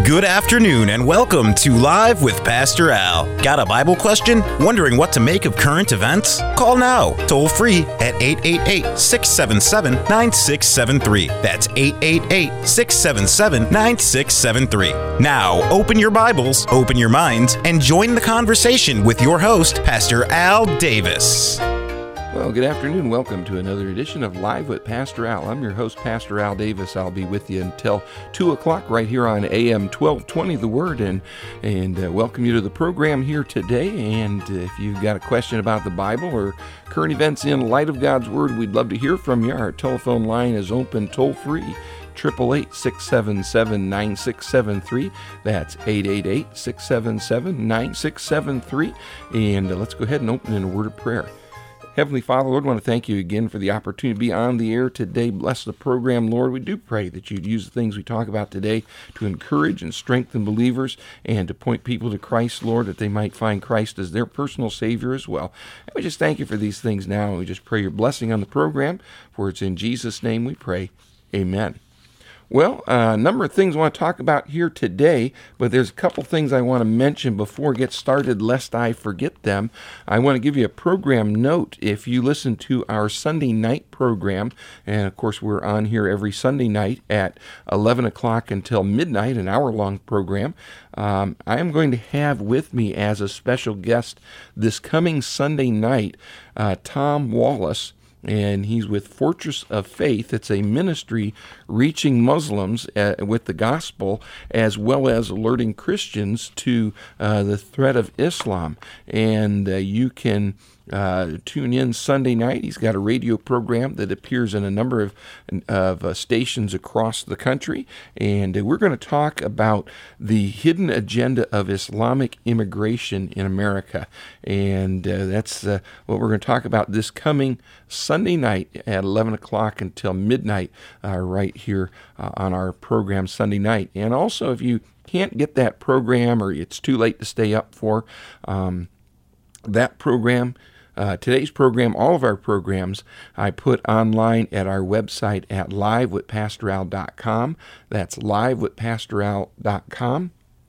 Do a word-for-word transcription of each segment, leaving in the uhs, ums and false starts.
Good afternoon and welcome to Live with Pastor Al. Got a Bible question? Wondering what to make of current events? Call now, toll free at eight eight eight, six seven seven, nine six seven three. That's eight eight eight, six seven seven, nine six seven three. Now, open your Bibles, open your minds, and join the conversation with your host, Pastor Al Davis. Well, good afternoon. Welcome to another edition of Live with Pastor Al. I'm your host, Pastor Al Davis. I'll be with you until two o'clock right here on A M twelve twenty, The Word, and and uh, welcome you to the program here today. And uh, if you've got a question about the Bible or current events in light of God's Word, we'd love to hear from you. Our telephone line is open toll-free, eight eight eight, six seven seven, nine six seven three. That's eight eight eight, six seven seven, nine six seven three. And uh, let's go ahead and open in a word of prayer. Heavenly Father, Lord, I want to thank you again for the opportunity to be on the air today. Bless the program, Lord. We do pray that you'd use the things we talk about today to encourage and strengthen believers and to point people to Christ, Lord, that they might find Christ as their personal Savior as well. And we just thank you for these things now, and we just pray your blessing on the program, for it's in Jesus' name we pray. Amen. Well, uh, a number of things I want to talk about here today, but there's a couple things I want to mention before we get started, lest I forget them. I want to give you a program note. If you listen to our Sunday night program, and of course we're on here every Sunday night at eleven o'clock until midnight, an hour-long program, um, I am going to have with me as a special guest this coming Sunday night, uh, Tom Wallace. And he's with Fortress of Faith. It's a ministry reaching Muslims uh, with the gospel, as well as alerting Christians to uh, the threat of Islam. And uh, you can uh, tune in Sunday night. He's got a radio program that appears in a number of, of uh, stations across the country. And uh, we're going to talk about the hidden agenda of Islamic immigration in America. And uh, that's uh, what we're going to talk about this coming Sunday night at eleven o'clock until midnight, uh, right here uh, on our program Sunday night. And also, if you can't get that program or it's too late to stay up for um, that program, uh, today's program, all of our programs, I put online at our website at live with pastor al dot com. That's live with pastor al dot com.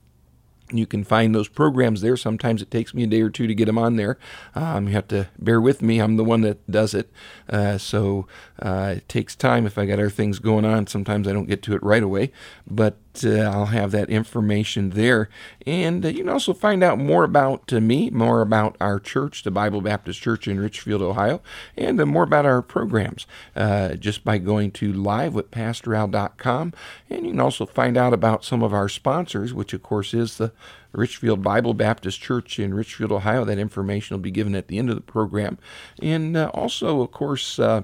You can find those programs there. Sometimes it takes me a day or two to get them on there. Um, you have to bear with me. I'm the one that does it. Uh, so uh, it takes time. If I got other things going on, sometimes I don't get to it right away. But uh, I'll have that information there. And uh, you can also find out more about uh, me, more about our church, the Bible Baptist Church in Richfield, Ohio, and uh, more about our programs uh, just by going to live with pastor al dot com. And you can also find out about some of our sponsors, which of course is the Richfield Bible Baptist Church in Richfield, Ohio. That information will be given at the end of the program. And uh, also, of course, uh,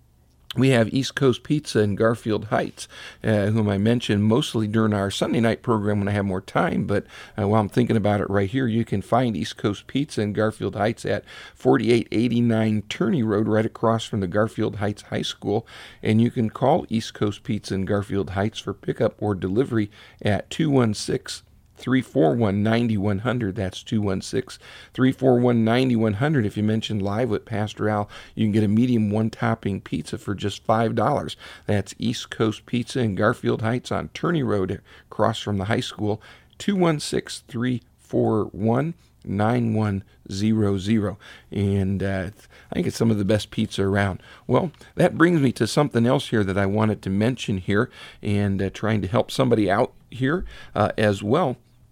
we have East Coast Pizza in Garfield Heights, uh, whom I mentioned mostly during our Sunday night program when I have more time. But uh, while I'm thinking about it right here, you can find East Coast Pizza in Garfield Heights at forty-eight eighty-nine Turney Road, right across from the Garfield Heights High School. And you can call East Coast Pizza in Garfield Heights for pickup or delivery at two one six, three four one, nine one zero zero. That's two one six, three four one, nine one zero zero. If you mention Live with Pastor Al, you can get a medium one-topping pizza for just five dollars. That's East Coast Pizza in Garfield Heights on Turney Road, across from the high school, two one six, three four one, nine one zero zero. And uh, I think it's some of the best pizza around. Well, that brings me to something else here that I wanted to mention here, and uh, trying to help somebody out here uh, as well.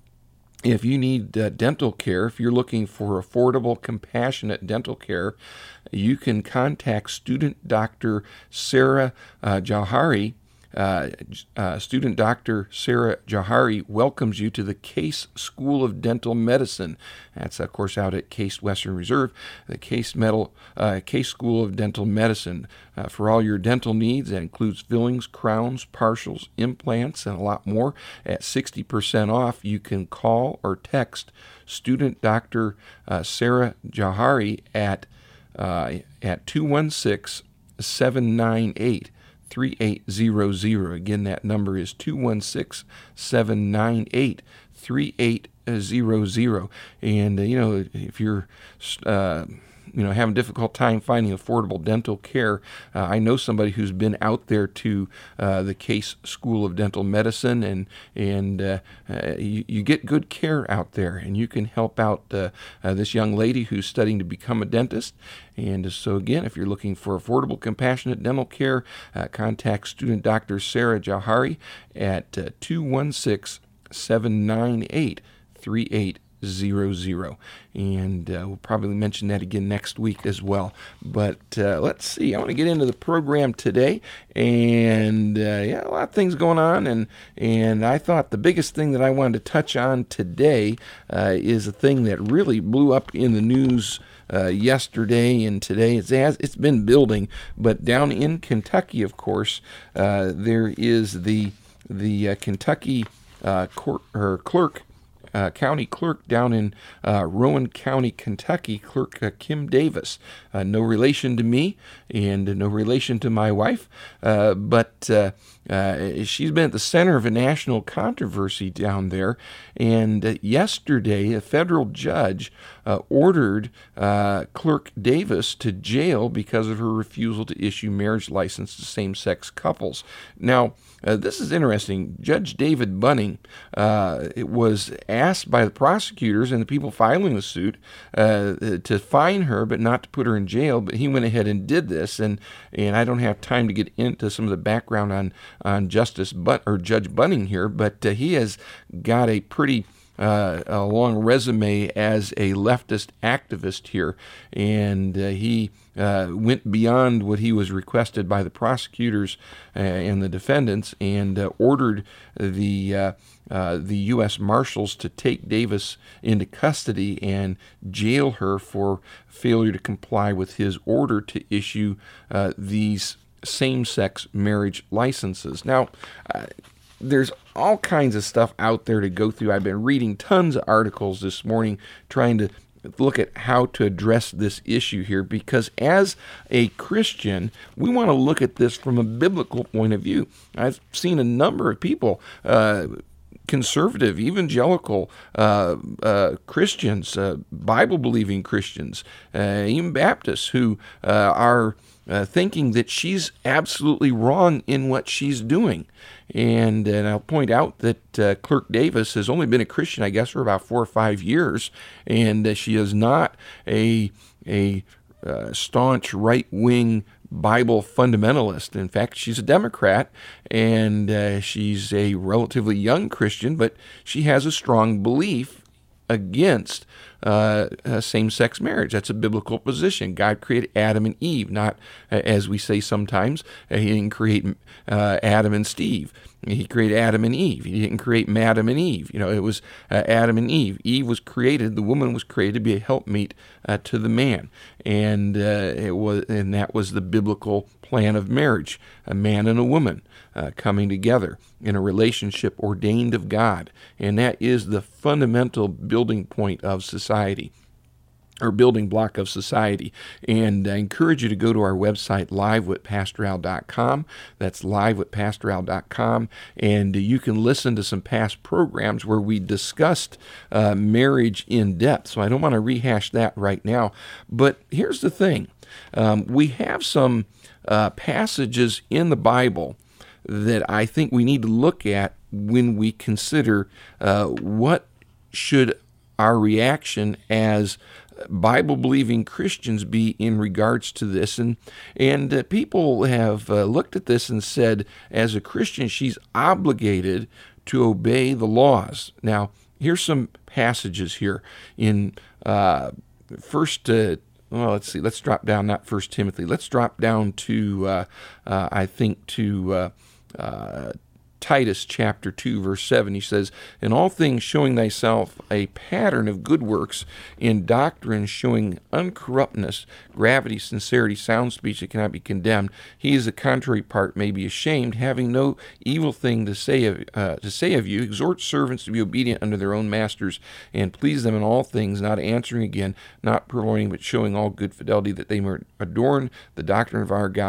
If you need uh, dental care, if you're looking for affordable, compassionate dental care, you can contact student Doctor Sarah uh, Jauhari. Uh, uh, student Doctor Sarah Jauhari welcomes you to the Case School of Dental Medicine. That's, of course, out at Case Western Reserve, the Case, Metal, uh, Case School of Dental Medicine. Uh, for all your dental needs, that includes fillings, crowns, partials, implants, and a lot more at sixty percent off. You can call or text student Doctor Uh, Sarah Jauhari at, uh, at two one six, seven nine eight, three eight zero zero. Again, that number is two one six, seven nine eight, three eight zero zero. And, uh, you know, if you're uh, you know, having a difficult time finding affordable dental care, uh, I know somebody who's been out there to uh, the Case School of Dental Medicine, and and uh, uh, you, you get good care out there, and you can help out uh, uh, this young lady who's studying to become a dentist. And so again, if you're looking for affordable, compassionate dental care, uh, contact student Doctor Sarah Jauhari at uh, two one six, seven nine eight, three eight zero zero. And uh, we'll probably mention that again next week as well. But uh, let's see, I want to get into the program today, and uh, yeah, a lot of things going on, and and I thought the biggest thing that I wanted to touch on today uh, is a thing that really blew up in the news Uh, yesterday and today. It's, it's been building, but down in Kentucky, of course, uh, there is the the uh, Kentucky uh, court, or clerk, uh, county clerk down in uh, Rowan County, Kentucky, Clerk uh, Kim Davis. Uh, no relation to me, and no relation to my wife, uh, but uh, uh, she's been at the center of a national controversy down there. And uh, yesterday, a federal judge uh, ordered uh, Clerk Davis to jail because of her refusal to issue marriage license to same-sex couples. Now, uh, this is interesting. Judge David Bunning uh, it was asked by the prosecutors and the people filing the suit uh, to fine her, but not to put her in jail. But he went ahead and did this, and and I don't have time to get into some of the background on on Justice but or Judge Bunning here, but uh, he has got a pretty Uh, a long resume as a leftist activist here, and uh, he uh, went beyond what he was requested by the prosecutors uh, and the defendants, and uh, ordered the uh, uh, the U S Marshals to take Davis into custody and jail her for failure to comply with his order to issue uh, these same-sex marriage licenses. Now, uh, there's all kinds of stuff out there to go through. I've been reading tons of articles this morning trying to look at how to address this issue here, because as a Christian, we want to look at this from a biblical point of view. I've seen a number of people, uh, conservative, evangelical uh, uh, Christians, uh, Bible-believing Christians, uh, even Baptists, who uh, are uh, thinking that she's absolutely wrong in what she's doing. And, and I'll point out that uh, Clerk Davis has only been a Christian, I guess, for about four or five years, and uh, she is not a a uh, staunch right-wing Bible fundamentalist. In fact, she's a Democrat, and uh, she's a relatively young Christian, but she has a strong belief against uh, uh, same-sex marriage. That's a biblical position. God created Adam and Eve, not, uh, as we say sometimes, uh, he didn't create uh, Adam and Steve. He created Adam and Eve. He didn't create Madam and Eve. You know, it was uh, Adam and Eve. Eve was created, the woman was created to be a helpmeet uh, to the man. And uh, it was, and that was the biblical plan of marriage, a man and a woman uh, coming together in a relationship ordained of God. And that is the fundamental building point of society, or building block of society. And I encourage you to go to our website, live with pastor al dot com. That's live with pastor al dot com. And you can listen to some past programs where we discussed uh, marriage in depth. So I don't want to rehash that right now. But here's the thing. Um, we have some uh, passages in the Bible that I think we need to look at when we consider uh, what should our reaction as Bible-believing Christians be in regards to this. And and uh, people have uh, looked at this and said, as a Christian, she's obligated to obey the laws. Now, here's some passages here in uh, First. Uh, well, let's see. Let's drop down, not First Timothy. Let's drop down to, uh, uh, I think, to uh, uh, Titus chapter two, verse seven. He says, "In all things showing thyself a pattern of good works, in doctrine showing uncorruptness, gravity, sincerity, sound speech that cannot be condemned. He is the contrary part may be ashamed, having no evil thing to say of uh, to say of you. Exhort servants to be obedient unto their own masters, and please them in all things, not answering again, not purloining, but showing all good fidelity, that they may adorn the doctrine of our God,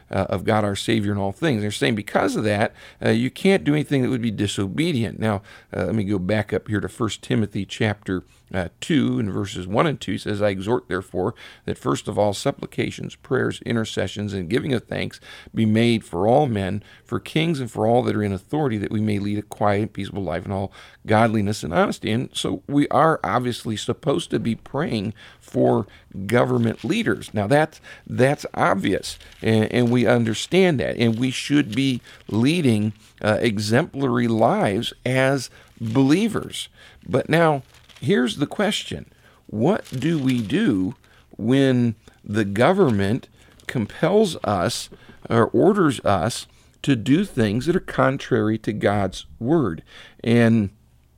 uh, of God our Savior in all things. They're saying because of that, uh, you can't do anything that would be disobedient. Now, uh, let me go back up here to First Timothy chapter Uh, two and verses one and two. He says, I exhort therefore that first of all supplications, prayers, intercessions, and giving of thanks be made for all men, for kings and for all that are in authority, that we may lead a quiet and peaceable life in all godliness and honesty. And so we are obviously supposed to be praying for government leaders. Now that's, that's obvious, and, and we understand that, and we should be leading uh, exemplary lives as believers. But now, here's the question. What do we do when the government compels us or orders us to do things that are contrary to God's word? And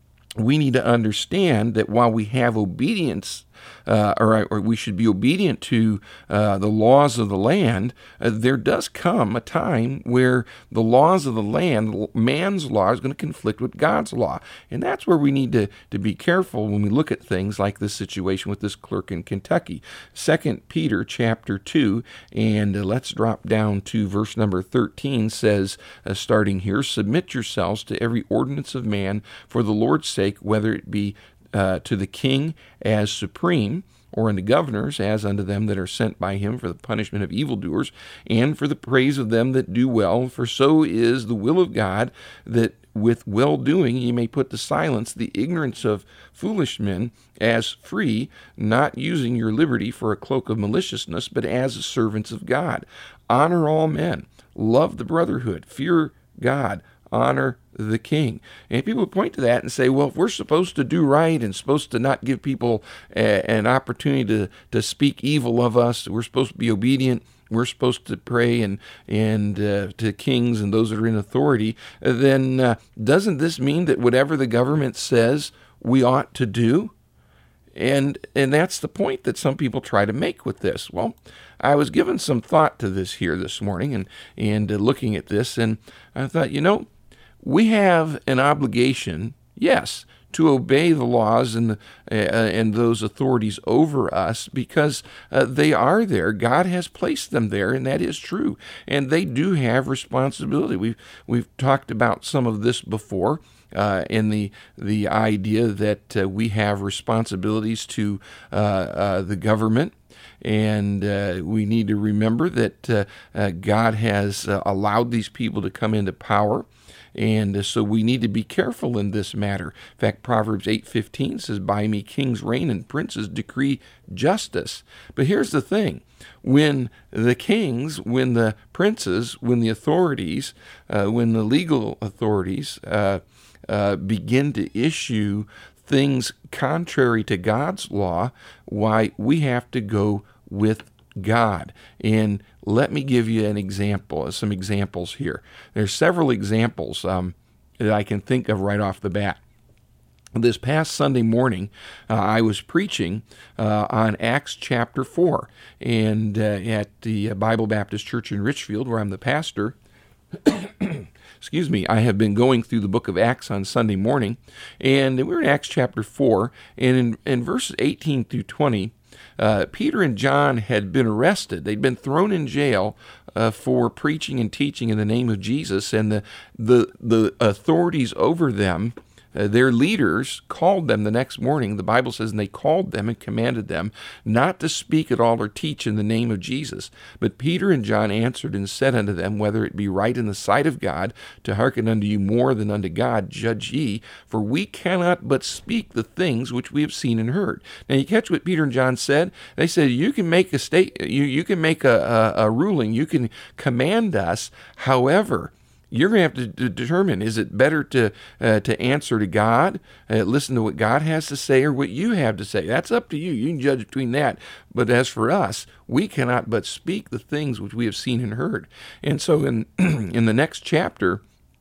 we need to understand that while we have obedience, uh, or, or we should be obedient to uh, the laws of the land, uh, there does come a time where the laws of the land, man's law, is going to conflict with God's law. And that's where we need to, to be careful when we look at things like this situation with this clerk in Kentucky. Second Peter chapter two, and uh, let's drop down to verse number thirteen, says, uh, starting here, submit yourselves to every ordinance of man for the Lord's sake, whether it be Uh, to the king as supreme, or unto governors as unto them that are sent by him for the punishment of evildoers, and for the praise of them that do well. For so is the will of God, that with well-doing ye may put to silence the ignorance of foolish men, as free, not using your liberty for a cloak of maliciousness, but as servants of God. Honor all men, love the brotherhood, fear God, honor the king. And people point to that and say, well, if we're supposed to do right and supposed to not give people a, an opportunity to, to speak evil of us, we're supposed to be obedient, we're supposed to pray and and uh, to kings and those that are in authority, then uh, doesn't this mean that whatever the government says we ought to do? And and that's the point that some people try to make with this. Well, I was given some thought to this here this morning and, and uh, looking at this, and I thought, you know, we have an obligation, yes, to obey the laws and the, uh, and those authorities over us, because uh, they are there. God has placed them there, and that is true. And they do have responsibility. We've we've talked about some of this before. Uh, in the the idea that uh, we have responsibilities to uh, uh, the government, and uh, we need to remember that uh, uh, God has uh, allowed these people to come into power, and uh, so we need to be careful in this matter. In fact, Proverbs eight fifteen says, "By me kings reign and princes decree justice." But here's the thing. When the kings, when the princes, when the authorities, uh, when the legal authorities uh, uh, begin to issue things contrary to God's law, why, we have to go with God. And let me give you an example, some examples here. There's several examples um, that I can think of right off the bat. This past Sunday morning, uh, I was preaching uh, on Acts chapter four, and uh, at the Bible Baptist Church in Richfield, where I'm the pastor. Excuse me, I have been going through the book of Acts on Sunday morning, and we're in Acts chapter four, and in, in verses eighteen through twenty, uh, Peter and John had been arrested. They'd been thrown in jail uh, for preaching and teaching in the name of Jesus, and the the, the authorities over them, Uh, their leaders, called them the next morning. The Bible says, and they called them and commanded them not to speak at all or teach in the name of Jesus. But Peter and John answered and said unto them, whether it be right in the sight of God to hearken unto you more than unto God, judge ye, for we cannot but speak the things which we have seen and heard. Now you catch what Peter and John said? They said, you can make a state, you, you can make a, a, a ruling, you can command us, however, you're going to have to d- determine, is it better to uh, to answer to God, uh, listen to what God has to say, or what you have to say? That's up to you. You can judge between that. But as for us, we cannot but speak the things which we have seen and heard. And so in in the next chapter,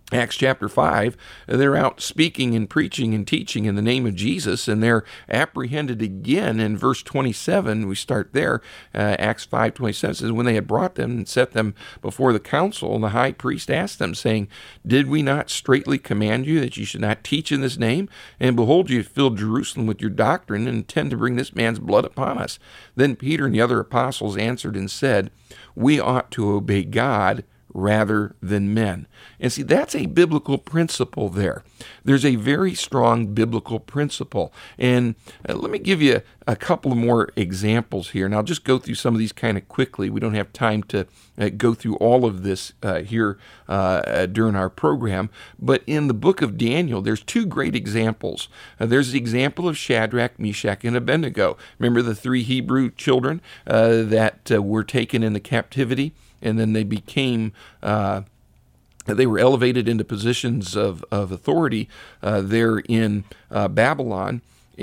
Acts chapter five, they're out speaking and preaching and teaching in the name of Jesus, and they're apprehended again in verse twenty-seven. We start there. Uh, Acts five twenty-seven says, when they had brought them and set them before the council, and the high priest asked them, saying, did we not straitly command you that you should not teach in this name? And behold, you have filled Jerusalem with your doctrine, and intend to bring this man's blood upon us. Then Peter and the other apostles answered and said, we ought to obey God rather than men. And see, that's a biblical principle there. There's a very strong biblical principle. And uh, let me give you a couple of more examples here. And I'll just go through some of these kind of quickly. We don't have time to uh, go through all of this uh, here uh, during our program. But in the book of Daniel, there's two great examples. Uh, there's the example of Shadrach, Meshach, and Abednego. Remember the three Hebrew children uh, that uh, were taken into captivity? And then they became, uh, they were elevated into positions of, of authority uh, there in uh, Babylon.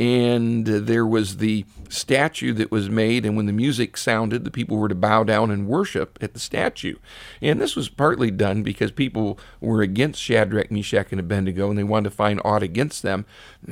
And uh, there was the statue that was made, and when the music sounded, the people were to bow down and worship at the statue. And this was partly done because people were against Shadrach, Meshach, and Abednego, and they wanted to find aught against them.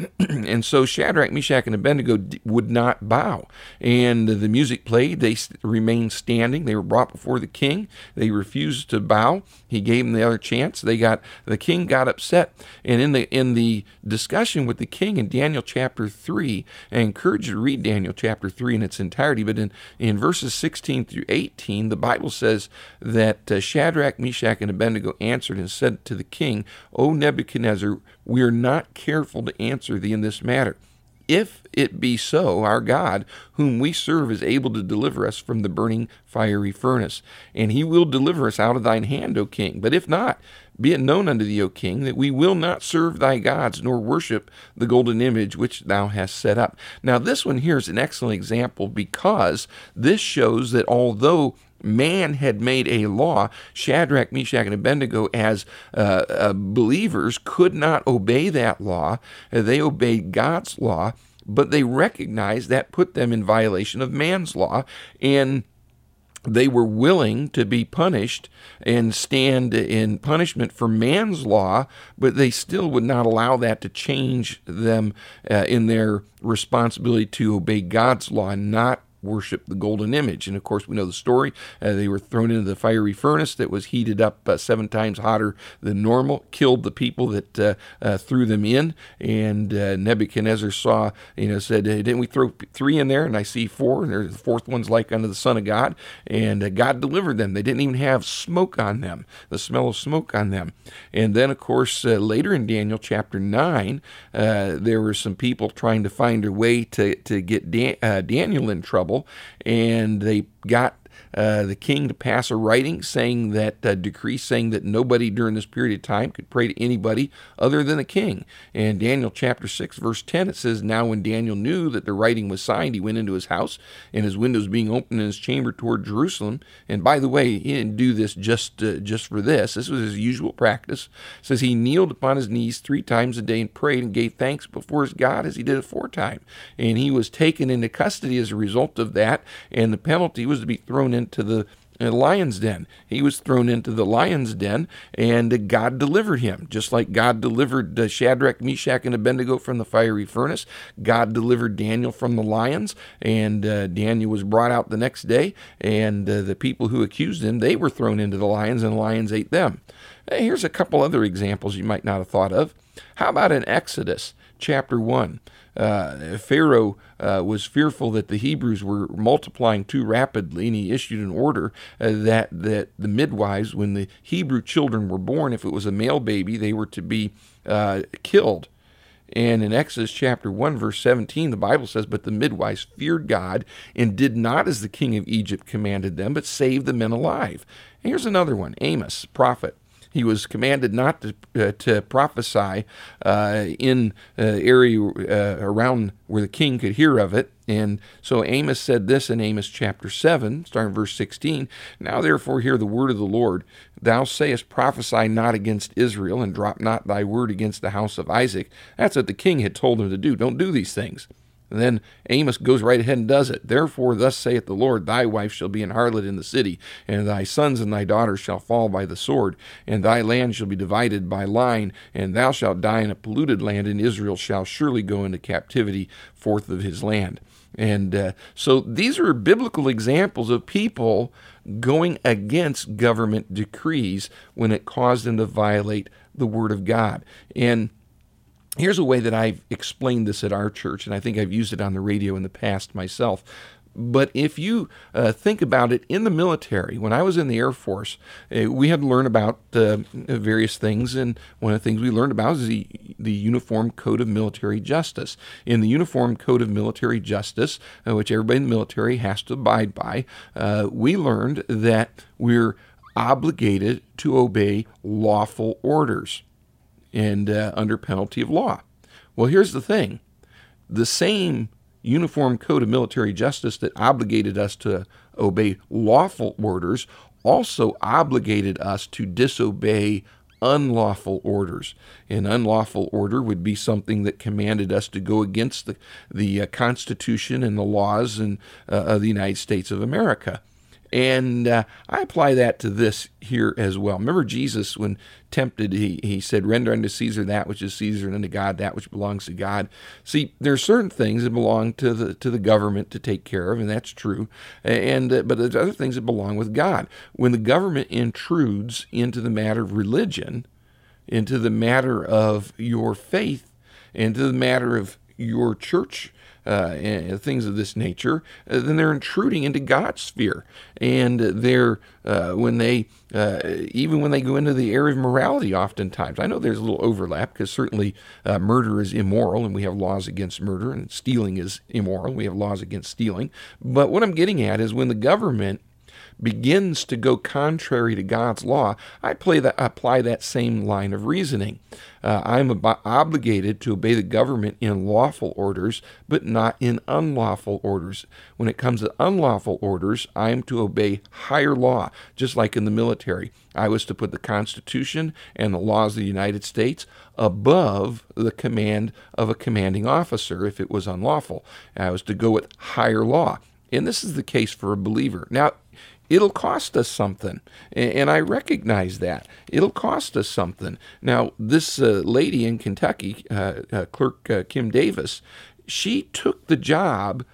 And so Shadrach, Meshach, and Abednego d- would not bow. And the music played. They st- remained standing. They were brought before the king. They refused to bow. He gave them the other chance. They got the king got upset. And in the in the discussion with the king in Daniel chapter three, I encourage you to read Daniel chapter three in its entirety. But in, in verses sixteen through eighteen, the Bible says that uh, Shadrach, Meshach, and Abednego answered and said to the king, O Nebuchadnezzar, we are not careful to answer thee in this matter. If it be so, our God, whom we serve, is able to deliver us from the burning fiery furnace, and he will deliver us out of thine hand, O king. But if not, be it known unto thee, O king, that we will not serve thy gods, nor worship the golden image which thou hast set up. Now, this one here is an excellent example because this shows that although man had made a law, Shadrach, Meshach, and Abednego, as uh, uh, believers, could not obey that law. Uh, they obeyed God's law, but they recognized that put them in violation of man's law, and they were willing to be punished and stand in punishment for man's law, but they still would not allow that to change them uh, in their responsibility to obey God's law and not worship the golden image. And of course, we know the story. Uh, they were thrown into the fiery furnace that was heated up uh, seven times hotter than normal, killed the people that uh, uh, threw them in. And uh, Nebuchadnezzar saw, you know, said, hey, didn't we throw three in there? And I see four. And there's the fourth one's like unto the Son of God. And uh, God delivered them. They didn't even have smoke on them, the smell of smoke on them. And then, of course, uh, later in Daniel chapter nine, uh, there were some people trying to find a way to, to get Dan- uh, Daniel in trouble. And they got uh, the king to pass a writing saying that uh, decree saying that nobody during this period of time could pray to anybody other than the king. And Daniel chapter six, verse ten, it says, now when Daniel knew that the writing was signed, he went into his house, and his windows being open in his chamber toward Jerusalem. And by the way, he didn't do this just uh, just for this. This was his usual practice. It says he kneeled upon his knees three times a day and prayed and gave thanks before his God as he did aforetime. And he was taken into custody as a result of that, and the penalty was to be thrown into the uh, lion's den. He was thrown into the lion's den, and uh, God delivered him. Just like God delivered uh, Shadrach, Meshach, and Abednego from the fiery furnace, God delivered Daniel from the lions, and uh, Daniel was brought out the next day, and uh, the people who accused him, they were thrown into the lions, and the lions ate them. Uh, here's a couple other examples you might not have thought of. How about in Exodus chapter one? Uh, Pharaoh uh, was fearful that the Hebrews were multiplying too rapidly, and he issued an order uh, that, that the midwives, when the Hebrew children were born, if it was a male baby, they were to be uh, killed. And in Exodus chapter one, verse seventeen, the Bible says, but the midwives feared God and did not as the king of Egypt commanded them, but saved the men alive. And here's another one, Amos, prophet. He was commanded not to uh, to prophesy uh, in uh, area uh, around where the king could hear of it. And so Amos said this in Amos chapter seven, starting verse sixteen, now therefore hear the word of the Lord. Thou sayest, prophesy not against Israel, and drop not thy word against the house of Isaac. That's what the king had told him to do. Don't do these things. And then Amos goes right ahead and does it. Therefore, thus saith the Lord, thy wife shall be an harlot in the city, and thy sons and thy daughters shall fall by the sword, and thy land shall be divided by line, and thou shalt die in a polluted land, and Israel shall surely go into captivity forth of his land. And uh, so these are biblical examples of people going against government decrees when it caused them to violate the Word of God. And here's a way that I've explained this at our church, and I think I've used it on the radio in the past myself. But if you uh, think about it, in the military, when I was in the Air Force, uh, we had to learn about uh, various things, and one of the things we learned about is the, the Uniform Code of Military Justice. In the Uniform Code of Military Justice, uh, which everybody in the military has to abide by, uh, we learned that we're obligated to obey lawful orders and uh, under penalty of law. Well, here's the thing. The same Uniform Code of Military Justice that obligated us to obey lawful orders also obligated us to disobey unlawful orders. An unlawful order would be something that commanded us to go against the, the uh, Constitution and the laws and, uh, of the United States of America. And uh, I apply that to this here as well. Remember Jesus, when tempted, he, he said, render unto Caesar that which is Caesar, and unto God that which belongs to God. See, there are certain things that belong to the to the government to take care of, and that's true. And uh, but there's other things that belong with God. When the government intrudes into the matter of religion, into the matter of your faith, into the matter of your church, Uh, and things of this nature, uh, then they're intruding into God's sphere. And they're, uh, when they, uh, even when they go into the area of morality oftentimes, I know there's a little overlap, because certainly uh, murder is immoral, and we have laws against murder, and stealing is immoral, and we have laws against stealing. But what I'm getting at is when the government begins to go contrary to God's law, I play that, apply that same line of reasoning. Uh, I'm ab- obligated to obey the government in lawful orders, but not in unlawful orders. When it comes to unlawful orders, I am to obey higher law, just like in the military. I was to put the Constitution and the laws of the United States above the command of a commanding officer if it was unlawful. I was to go with higher law. And this is the case for a believer. Now, it'll cost us something, and I recognize that. It'll cost us something. Now, this uh, lady in Kentucky, uh, uh, Clerk uh, Kim Davis, she took the job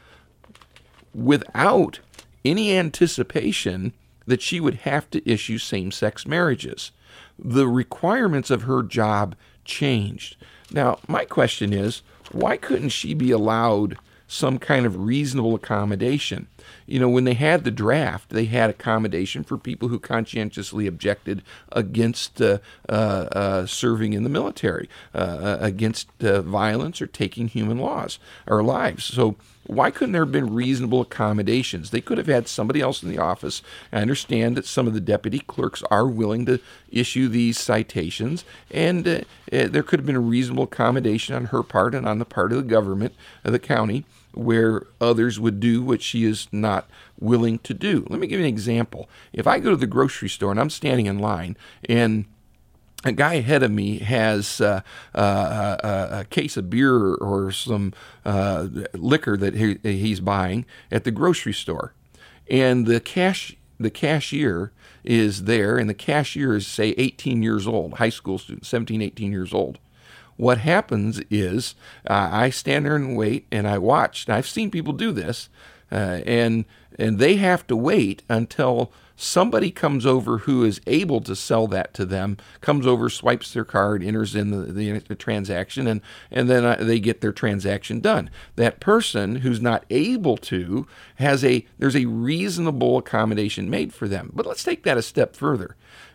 without any anticipation that she would have to issue same-sex marriages. The requirements of her job changed. Now, my question is, why couldn't she be allowed some kind of reasonable accommodation? You know, when they had the draft, they had accommodation for people who conscientiously objected against uh, uh, uh, serving in the military, uh, against uh, violence or taking human laws or lives. So why couldn't there have been reasonable accommodations? They could have had somebody else in the office. I understand that some of the deputy clerks are willing to issue these citations, and uh, uh, there could have been a reasonable accommodation on her part and on the part of the government of the county, where others would do what she is not willing to do. Let me give you an example. If I go to the grocery store and I'm standing in line, and a guy ahead of me has uh, uh, a, a case of beer or some uh, liquor that he, he's buying at the grocery store, and the cash the cashier is there, and the cashier is, say, eighteen years old, high school student, seventeen, eighteen years old. What happens is uh, I stand there and wait, and I watch. And I've seen people do this, uh, and and they have to wait until somebody comes over who is able to sell that to them, comes over, swipes their card, enters in the, the, the transaction, and, and then uh, they get their transaction done. That person who's not able to has a, there's a reasonable accommodation made for them. But let's take that a step further.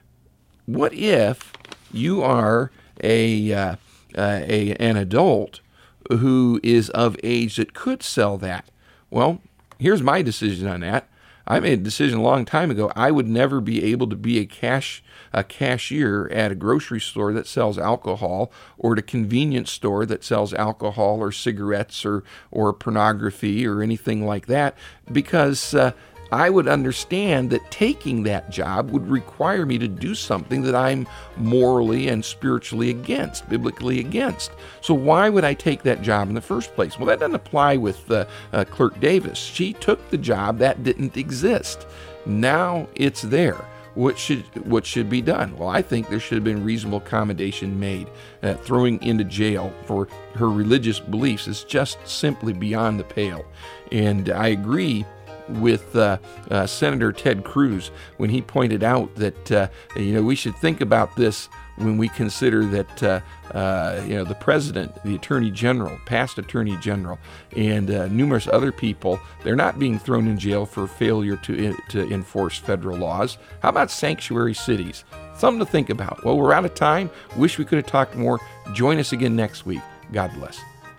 What if you are a, uh, uh, a an adult who is of age that could sell that? Well, here's my decision on that. I made a decision a long time ago. I would never be able to be a cash a cashier at a grocery store that sells alcohol, or at a convenience store that sells alcohol or cigarettes or or pornography or anything like that, because uh, I would understand that taking that job would require me to do something that I'm morally and spiritually against, biblically against. So why would I take that job in the first place? Well, that doesn't apply with uh, uh, Clerk Davis. She took the job that didn't exist. Now it's there. What should what should be done? Well, I think there should have been reasonable accommodation made. Uh, throwing into jail for her religious beliefs is just simply beyond the pale. And I agree with uh, uh, Senator Ted Cruz when he pointed out that uh, you know we should think about this when we consider that uh, uh, you know the president, the attorney general, past attorney general, and uh, numerous other people, they're not being thrown in jail for failure to to enforce federal laws. How about sanctuary cities? Something to think about. Well, we're out of time. Wish we could have talked more. Join us again next week. God bless.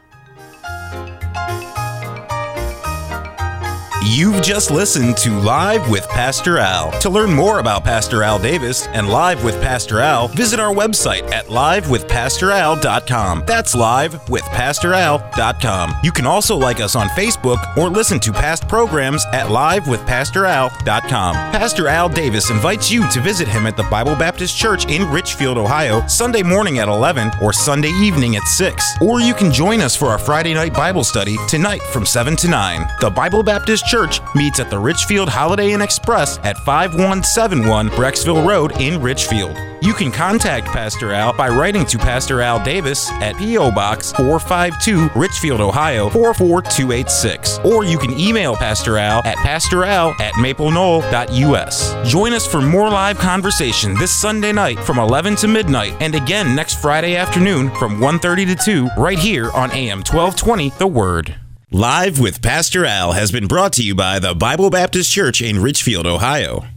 You've just listened to Live with Pastor Al. To learn more about Pastor Al Davis and Live with Pastor Al, visit our website at live with pastor al dot com. That's live with pastor al dot com. You can also like us on Facebook or listen to past programs at live with pastor al dot com. Pastor Al Davis invites you to visit him at the Bible Baptist Church in Richfield, Ohio, Sunday morning at eleven or Sunday evening at six. Or you can join us for our Friday night Bible study tonight from seven to nine. The Bible Baptist Church Church meets at the Richfield Holiday Inn Express at five one seven one Brecksville Road in Richfield. You can contact Pastor Al by writing to Pastor Al Davis at P O Box four five two, Richfield, Ohio four four two eight six. Or you can email Pastor Al at pastoral at maple knoll dot u s. Join us for more live conversation this Sunday night from eleven to midnight and again next Friday afternoon from one thirty to two right here on A M twelve twenty The Word. Live with Pastor Al has been brought to you by the Bible Baptist Church in Richfield, Ohio.